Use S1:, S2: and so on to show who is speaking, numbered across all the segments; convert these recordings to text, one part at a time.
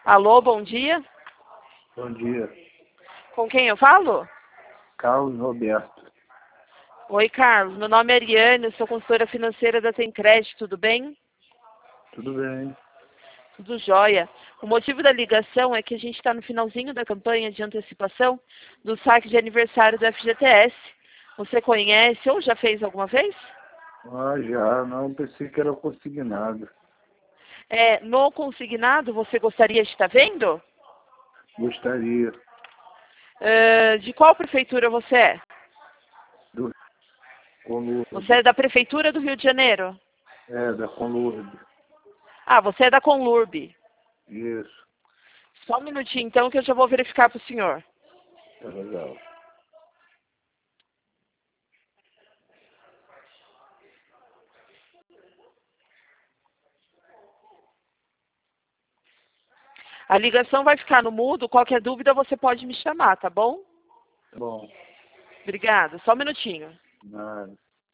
S1: Alô, bom dia.
S2: Bom dia.
S1: Com quem eu falo?
S2: Carlos Roberto.
S1: Oi, Carlos. Meu nome é Ariane, eu sou consultora financeira da Tem Crédito, tudo bem?
S2: Tudo bem?
S1: Tudo jóia. O motivo da ligação é que a gente está no finalzinho da campanha de antecipação do saque de aniversário do FGTS. Você conhece ou já fez alguma vez?
S2: Ah, já. Não, pensei que era consignado.
S1: No consignado, você gostaria de estar vendo?
S2: Gostaria.
S1: De qual prefeitura você é?
S2: Do Conlurde.
S1: Você é da prefeitura do Rio de Janeiro?
S2: É, da Conlurde.
S1: Ah, você é da Conlurb.
S2: Isso.
S1: Só um minutinho, então, que eu já vou verificar para o senhor.
S2: É legal.
S1: A ligação vai ficar no mudo, qualquer dúvida você pode me chamar, tá bom?
S2: Tá bom.
S1: Obrigada, só um minutinho.
S2: Nada.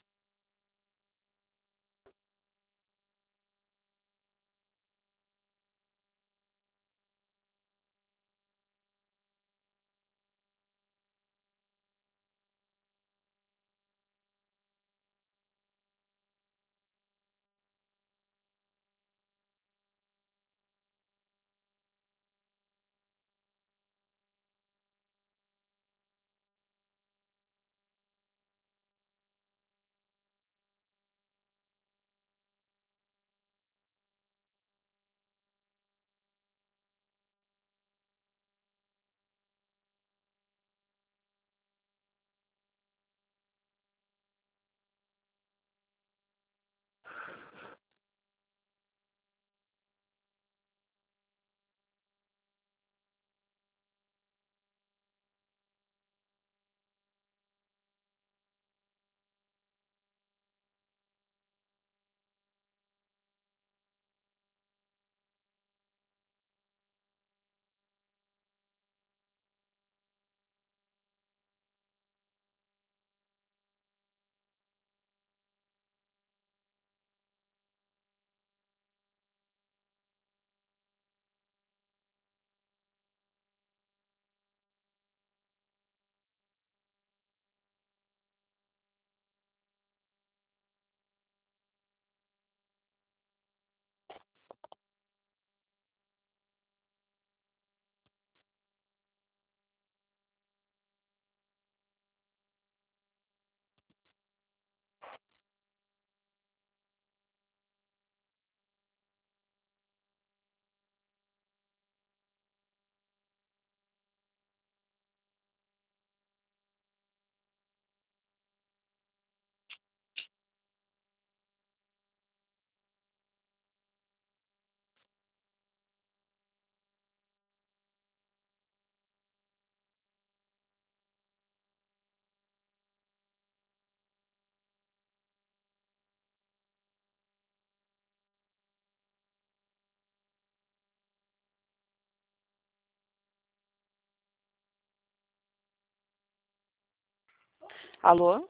S1: Alô?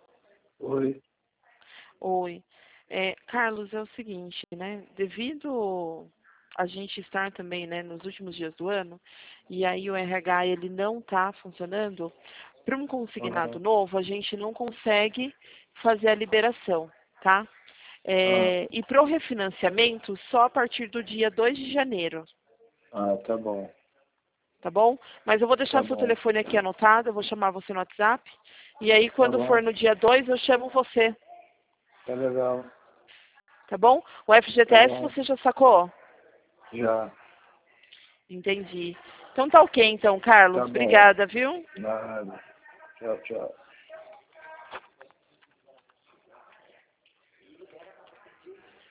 S2: Oi.
S1: Oi. Carlos, é o seguinte, né? Devido a gente estar também, né, nos últimos dias do ano, e aí o RH ele não está funcionando, para um consignado
S2: Aham.
S1: novo, a gente não consegue fazer a liberação, tá?
S2: Ah,
S1: E para o refinanciamento, só a partir do dia 2 de janeiro,
S2: tá bom.
S1: tá bom? Mas eu vou
S2: Tá
S1: deixar seu
S2: bom.
S1: telefone aqui anotado, eu vou chamar você no WhatsApp, e aí
S2: Tá
S1: quando for
S2: bom.
S1: no dia 2 eu chamo você,
S2: Tá legal.
S1: tá bom? O
S2: Tá
S1: FGTS
S2: bom.
S1: você já sacou?
S2: Já.
S1: Entendi. Então tá ok, então, Carlos.
S2: Tá bom.
S1: Obrigada, viu?
S2: Nada. Tchau, tchau.